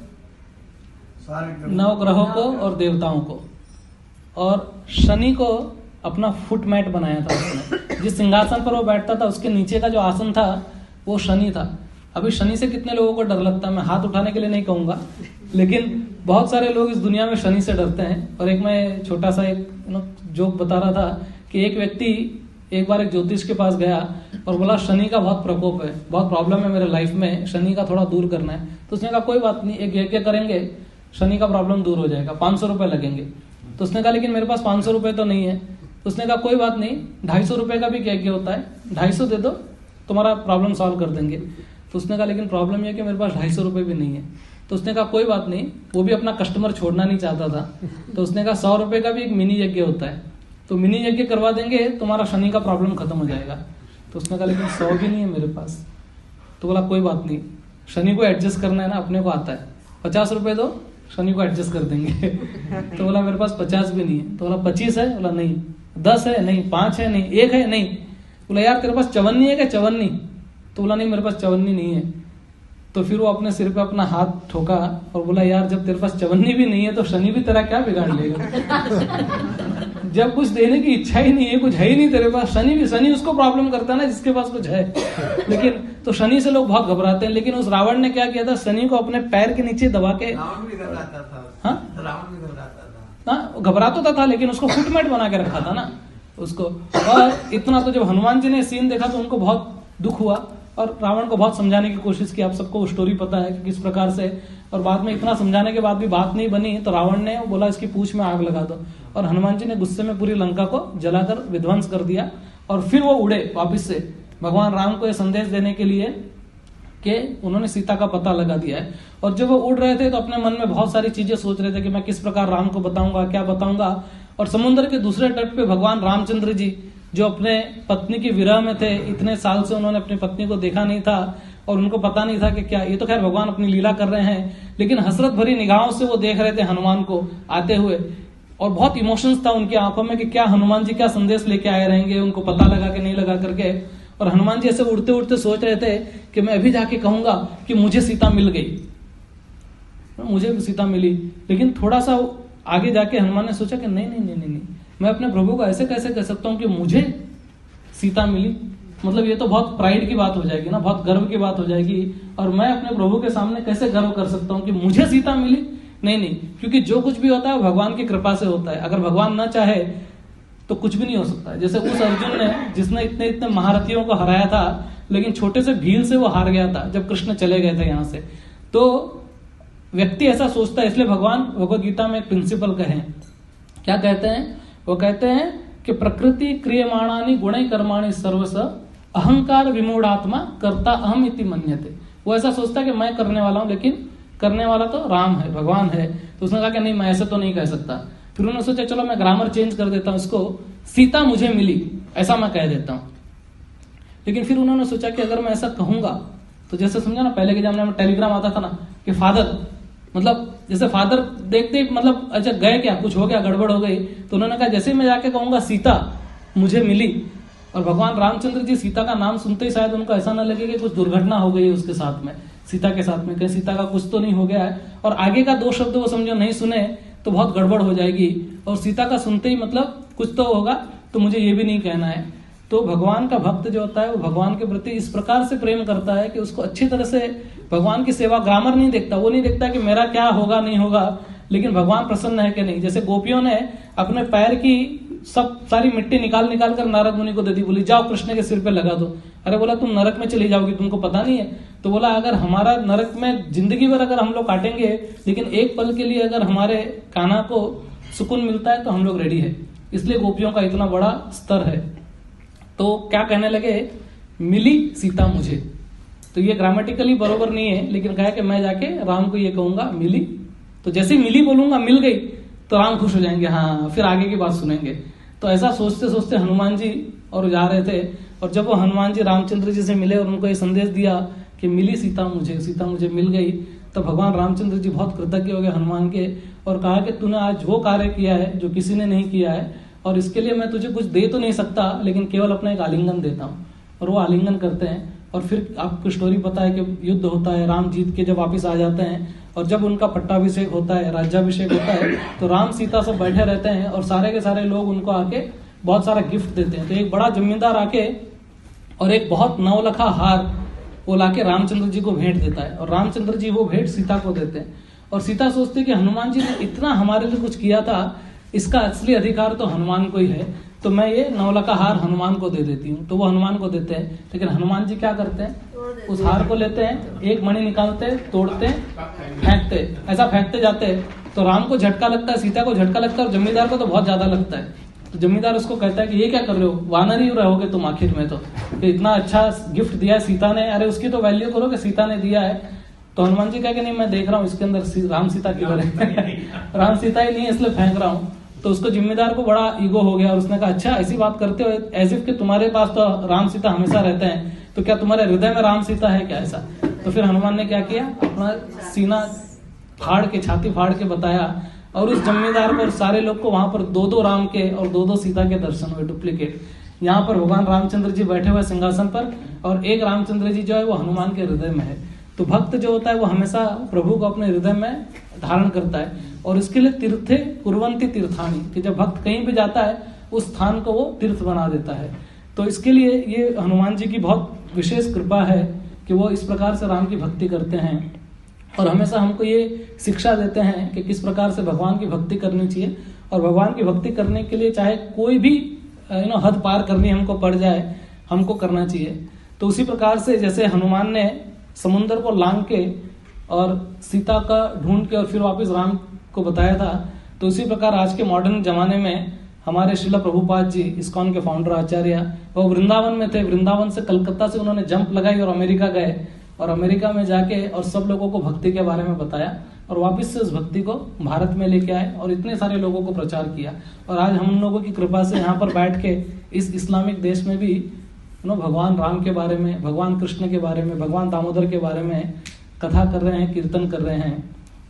नवग्रहों को और देवताओं को, और शनि को अपना फुट मैट बनाया था उसने। जिस सिंहासन पर वो बैठता था उसके नीचे का जो आसन था वो शनि था। अभी शनि से कितने लोगों को डर लगता है, मैं हाथ उठाने के लिए नहीं कहूंगा, लेकिन बहुत सारे लोग इस दुनिया में शनि से डरते हैं। और एक मैं छोटा सा एक जोक बता रहा था कि एक व्यक्ति एक बार एक ज्योतिष के पास गया और बोला शनि का बहुत प्रकोप है, बहुत प्रॉब्लम है मेरे लाइफ में, शनि का थोड़ा दूर करना है। तो उसने कहा कोई बात नहीं, एक यज्ञ करेंगे, शनि का प्रॉब्लम दूर हो जाएगा, पांच सौ रुपए लगेंगे। तो उसने कहा लेकिन मेरे पास पांच सौ रुपए तो नहीं है। तो उसने कहा कोई बात नहीं, ढाई सौ रुपए का भी यज्ञ होता है, ढाई सौ दे दो, तुम्हारा प्रॉब्लम सॉल्व कर देंगे। तो उसने कहा लेकिन प्रॉब्लम यह कि मेरे पास ढाई सौ रुपए भी नहीं है। तो उसने कहा कोई बात नहीं, वो भी अपना कस्टमर छोड़ना नहीं चाहता था। तो उसने कहा सौ रुपए का भी एक मिनी यज्ञ होता है, तो मिनी यज्ञ करवा देंगे, तुम्हारा शनि का प्रॉब्लम खत्म हो जाएगा। तो उसने कहा लेकिन सौ भी नहीं है मेरे पास। तो बोला कोई बात नहीं, शनि को एडजस्ट करना है ना, अपने को आता है, पचास रुपए दो, शनि को एडजस्ट कर देंगे। तो बोला मेरे पास पचास भी नहीं है। तो बोला पच्चीस है? बोला नहीं। दस है? नहीं। पांच है? नहीं। एक है? नहीं। बोला यार तेरे पास चवन्नी है क्या? चवन्नी? तो बोला नहीं मेरे पास चवन्नी नहीं है। तो फिर वो अपने सिर पे अपना हाथ ठोका और बोला यार जब तेरे पास चवन्नी भी नहीं है तो शनि भी तेरा क्या बिगाड़ लेगा? जब कुछ देने की इच्छा ही नहीं है, कुछ है ही नहीं तेरे पास, शनि भी, शनि उसको प्रॉब्लम करता है ना जिसके पास कुछ है। लेकिन तो शनि से लोग बहुत घबराते हैं, लेकिन उस रावण ने क्या किया था, शनि को अपने पैर के नीचे दबा के, रावण भी घबराता था। हाँ रावण भी घबराता था, हाँ घबराता तो था, लेकिन उसको फुटमेट बना के रखा था ना उसको। और इतना तो जब हनुमान जी ने सीन देखा तो उनको बहुत दुख हुआ और रावण को बहुत समझाने की कोशिश की। आप सबको स्टोरी पता है कि किस प्रकार से, और बाद में इतना समझाने के बाद भी बात नहीं बनी तो रावण ने बोला इसकी पूंछ में आग लगा दो, और हनुमान जी ने गुस्से में पूरी लंका को जलाकर विध्वंस कर दिया। और फिर वो उड़े वापिस से भगवान राम को यह संदेश देने के लिए कि उन्होंने सीता का पता लगा दिया है। और जब वो उड़ रहे थे तो अपने मन में बहुत सारी चीजें सोच रहे थे कि मैं किस प्रकार राम को बताऊंगा, क्या बताऊंगा। और समुद्र के दूसरे तट पे भगवान रामचंद्र जी जो अपने पत्नी की विरह में थे, इतने साल से उन्होंने अपनी पत्नी को देखा नहीं था और उनको पता नहीं था कि क्या, ये तो खैर भगवान अपनी लीला कर रहे हैं, लेकिन हसरत भरी निगाहों से वो देख रहे थे हनुमान को आते हुए, और बहुत इमोशंस था उनकी आंखों में कि क्या हनुमान जी क्या संदेश लेके आए रहेंगे, उनको पता लगा कि नहीं लगा करके। और हनुमान जी ऐसे उड़ते उड़ते सोच रहे थे कि मैं अभी जाके कहूंगा कि मुझे सीता मिल गई, मुझे सीता मिली। लेकिन थोड़ा सा आगे जाके हनुमान ने सोचा कि नहीं नहीं नहीं नहीं, नहीं। मैं अपने प्रभु को ऐसे कैसे कह सकता हूं कि मुझे सीता मिली, मतलब ये तो बहुत प्राइड की बात हो जाएगी ना, बहुत गर्व की बात हो जाएगी। और मैं अपने प्रभु के सामने कैसे गर्व कर सकता हूं कि मुझे सीता मिली? नहीं नहीं, क्योंकि जो कुछ भी होता है वो भगवान की कृपा से होता है। अगर भगवान न चाहे तो कुछ भी नहीं हो सकता है। जैसे उस अर्जुन ने जिसने इतने इतने महारथियों को हराया था, लेकिन छोटे से भील से वो हार गया था जब कृष्ण चले गए थे यहाँ से। तो व्यक्ति ऐसा सोचता है, इसलिए भगवान भगवद गीता में एक प्रिंसिपल कहे, क्या कहते हैं? वो कहते हैं कि प्रकृति क्रियमाणानि गुणे कर्माणि सर्वस अहंकार विमूढ़ात्मा कर्ता अहम इति मन्यते। वो ऐसा सोचता है कि मैं करने वाला हूं, लेकिन करने वाला तो राम है, भगवान है। तो उसने कहा कि नहीं, मैं ऐसे तो नहीं कह सकता। फिर उन्होंने सोचा चलो मैं ग्रामर चेंज कर देता हूं, इसको सीता मुझे मिली ऐसा मैं कह देता हूं। लेकिन फिर उन्होंने सोचा कि अगर मैं ऐसा कहूंगा तो जैसे समझा ना, पहले के जमाने में टेलीग्राम आता था ना कि फादर, मतलब जैसे फादर देखते मतलब अच्छा गए क्या, कुछ हो गया, गड़बड़ हो गई, तो उन्होंने कहा जैसे मैं जाके कहूंगा सीता मुझे मिली, और भगवान रामचंद्र जी सीता का नाम सुनते ही शायद उनको ऐसा ना लगे कि कुछ दुर्घटना हो गई है उसके साथ में, सीता के साथ में, कहीं सीता का कुछ तो नहीं हो गया है, और आगे का दो शब्द वो समझो नहीं सुने तो बहुत गड़बड़ हो जाएगी, और सीता का सुनते ही मतलब कुछ तो होगा, तो मुझे ये भी नहीं कहना है। तो भगवान का भक्त जो होता है वो भगवान के प्रति इस प्रकार से प्रेम करता है कि उसको अच्छी तरह से भगवान की सेवा, ग्रामर नहीं देखता, वो नहीं देखता कि मेरा क्या होगा नहीं होगा, लेकिन भगवान प्रसन्न है कि नहीं। जैसे गोपियों ने अपने पैर की सब सारी मिट्टी निकाल निकाल कर नारद मुनि को दे दी, बोली जाओ कृष्ण के सिर पे लगा दो। अरे बोला तुम नरक में चली जाओगी, तुमको पता नहीं है? तो बोला अगर हमारा नरक में जिंदगी भर अगर हम लोग काटेंगे, लेकिन एक पल के लिए अगर हमारे कान्हा को सुकून मिलता है तो हम लोग रेडी है। इसलिए गोपियों का इतना बड़ा स्तर है। तो क्या कहने लगे, मिली सीता मुझे, तो ये ग्रामेटिकली बरोबर नहीं है, लेकिन कहा कि मैं जाके राम को ये कहूंगा मिली, तो जैसे मिली बोलूंगा मिल गई तो राम खुश हो जाएंगे, हाँ फिर आगे की बात सुनेंगे। तो ऐसा सोचते सोचते हनुमान जी और जा रहे थे, और जब वो हनुमान जी रामचंद्र जी से मिले और उनको ये संदेश दिया कि मिली सीता मुझे, सीता मुझे मिल गई, तो भगवान रामचंद्र जी बहुत कृतज्ञ हो गए हनुमान के, और कहा कि तूने आज वो कार्य किया है जो किसी ने नहीं किया है, और इसके लिए मैं तुझे कुछ दे तो नहीं सकता, लेकिन केवल अपना एक आलिंगन देता हूँ। और वो आलिंगन करते हैं, और फिर आपको स्टोरी पता है कि युद्ध होता है, राम जीत के जब वापस आ जाते हैं, और जब उनका पट्टाभिषेक होता है, राज्याभिषेक होता है, तो राम सीता सब बैठे रहते हैं, और सारे के सारे लोग उनको आके बहुत सारा गिफ्ट देते हैं। तो एक बड़ा जमींदार आके और एक बहुत नौलखा हार वो लाके रामचंद्र जी को भेंट देता है, और रामचंद्र जी वो भेंट सीता को देते हैं। और सीता सोचती कि हनुमान जी ने इतना हमारे लिए कुछ किया था, इसका असली अधिकार तो हनुमान को ही है, तो मैं ये नौलखा हार हनुमान को दे देती हूँ। तो वो हनुमान को देते हैं, लेकिन हनुमान जी क्या करते हैं, उस हार को लेते हैं, एक मणि निकालते, तोड़ते, फेंकते, ऐसा फेंकते जाते, तो राम को झटका लगता है, सीता को झटका लगता है, और जमींदार को तो बहुत ज्यादा लगता है। तो जमींदार उसको कहता है कि ये क्या कर रहे हो, वानर ही रहोगे तुम आखिर में, तो, तो इतना अच्छा गिफ्ट दिया है सीता ने, अरे उसकी तो वैल्यू करो कि सीता ने दिया है। तो हनुमान जी कह के नहीं, मैं देख रहा हूँ इसके अंदर राम सीता किधर है राम सीता ही नहीं है, इसलिए फेंक रहा हूँ। तो उसको जिम्मेदार को बड़ा ईगो हो गया, और उसने कहा अच्छा ऐसी बात करते हो, एज इफ कि तुम्हारे पास तो राम सीता हमेशा रहते हैं, तो क्या तुम्हारे हृदय में राम सीता है क्या ऐसा? तो फिर हनुमान ने क्या किया, अपना सीना फाड़ के, छाती फाड़ के बताया, और उस जमींदार को और सारे लोग को वहां पर दो दो राम के और दो दो सीता के दर्शन हुए, डुप्लीकेट। यहाँ पर भगवान रामचंद्र जी बैठे हुए सिंहासन पर, और एक रामचंद्र जी जो है वो हनुमान के हृदय में है। तो भक्त जो होता है वो हमेशा प्रभु को अपने हृदय में धारण करता है, और इसके लिए तीर्थे कुर्वन्ति तीर्थानी, कि जब भक्त कहीं भी जाता है उस स्थान को वो तीर्थ बना देता है। तो इसके लिए ये हनुमान जी की बहुत विशेष कृपा है कि वो इस प्रकार से राम की भक्ति करते हैं, और हमेशा हमको ये शिक्षा देते हैं कि किस प्रकार से भगवान की भक्ति करनी चाहिए। और भगवान की भक्ति करने के लिए चाहे कोई भी यू नो हद पार करनी हमको पड़ जाए, हमको करना चाहिए। तो उसी प्रकार से जैसे हनुमान ने समुद्र को लांग के और सीता का ढूंढ के और फिर वापस राम को बताया था, तो उसी प्रकार आज के मॉडर्न जमाने में हमारे श्रील प्रभुपाद जी, इस्कॉन के फाउंडर आचार्य, वो वृंदावन में थे। वृंदावन से कलकत्ता से उन्होंने जंप लगाई और अमेरिका गए, और अमेरिका में जाके और सब लोगों को भक्ति के बारे में बताया, और वापस से उस भक्ति को भारत में लेके आए और इतने सारे लोगों को प्रचार किया। और आज हम लोगों की कृपा से यहाँ पर बैठ के इस इस्लामिक देश में भी नो भगवान राम के बारे में, भगवान कृष्ण के बारे में, भगवान दामोदर के बारे में कथा कर रहे हैं, कीर्तन कर रहे हैं।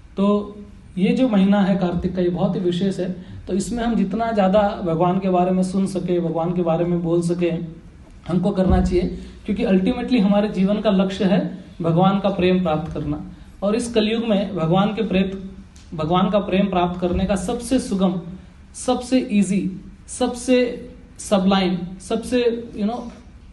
तो ये जो महीना है कार्तिक का, ये बहुत ही विशेष है। तो इसमें हम जितना ज्यादा भगवान के बारे में सुन सके, भगवान के बारे में बोल सके, हमको करना चाहिए, क्योंकि अल्टीमेटली हमारे जीवन का लक्ष्य है भगवान का प्रेम प्राप्त करना। और इस कलयुग में भगवान के प्रेम भगवान का प्रेम प्राप्त करने का सबसे सुगम, सबसे इजी, सबसे सबलाइन, सबसे यू नो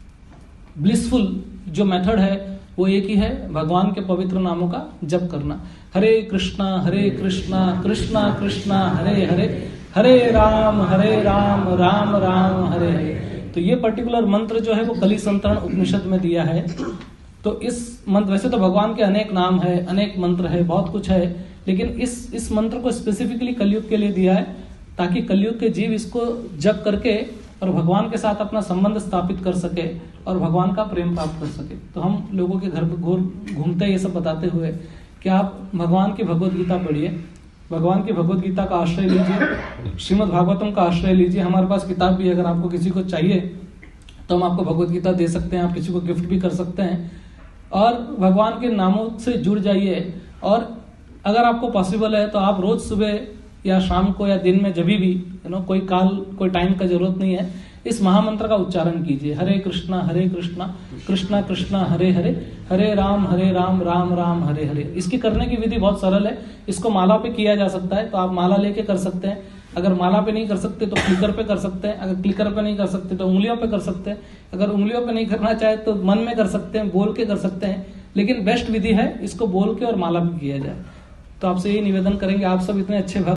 ब्लिसफुल जो मेथड है वो एक ही है, भगवान के पवित्र नामों का जप करना। हरे कृष्णा हरे कृष्णा कृष्णा कृष्णा हरे हरे, हरे राम हरे राम राम राम हरे हरे। तो ये पर्टिकुलर मंत्र जो है वो कली संतरण उपनिषद में दिया है। तो इस मंत्र, वैसे तो भगवान के अनेक नाम है, अनेक मंत्र है, बहुत कुछ है, लेकिन इस इस मंत्र को स्पेसिफिकली कलयुग के लिए दिया है ताकि कलयुग के जीव इसको जप करके और भगवान के साथ अपना संबंध स्थापित कर सके और भगवान का प्रेम प्राप्त कर सके। तो हम लोगों के घर पर घूर घूमते ये सब बताते हुए कि आप भगवान की भगवत गीता पढ़िए, भगवान की भगवत गीता का आश्रय लीजिए, श्रीमद् भागवतम का आश्रय लीजिए। हमारे पास किताब भी है, अगर आपको किसी को चाहिए तो हम आपको भगवत गीता दे सकते हैं, आप किसी को गिफ्ट भी कर सकते हैं। और भगवान के नामों से जुड़ जाइए, और अगर आपको पॉसिबल है तो आप रोज सुबह या शाम को या दिन में जब भी यू नो कोई काल कोई टाइम का जरूरत नहीं है, इस महामंत्र का उच्चारण कीजिए, हरे कृष्णा हरे कृष्णा कृष्णा कृष्णा हरे हरे, हरे राम हरे राम राम राम हरे हरे। इसकी करने की विधि बहुत सरल है, इसको माला पे किया जा सकता है, तो आप माला लेके कर सकते हैं। अगर माला पे नहीं कर सकते तो क्लिकर पे कर सकते हैं, अगर क्लिकर पे नहीं कर सकते तो उंगलियों पे कर सकते हैं, अगर उंगलियों पे नहीं करना चाहे तो मन में कर सकते हैं, बोल के कर सकते हैं, लेकिन बेस्ट विधि है इसको बोल के और माला पे किया जाए। तो आपसे यही निवेदन करेंगे, आप सब इतने अच्छे भक्त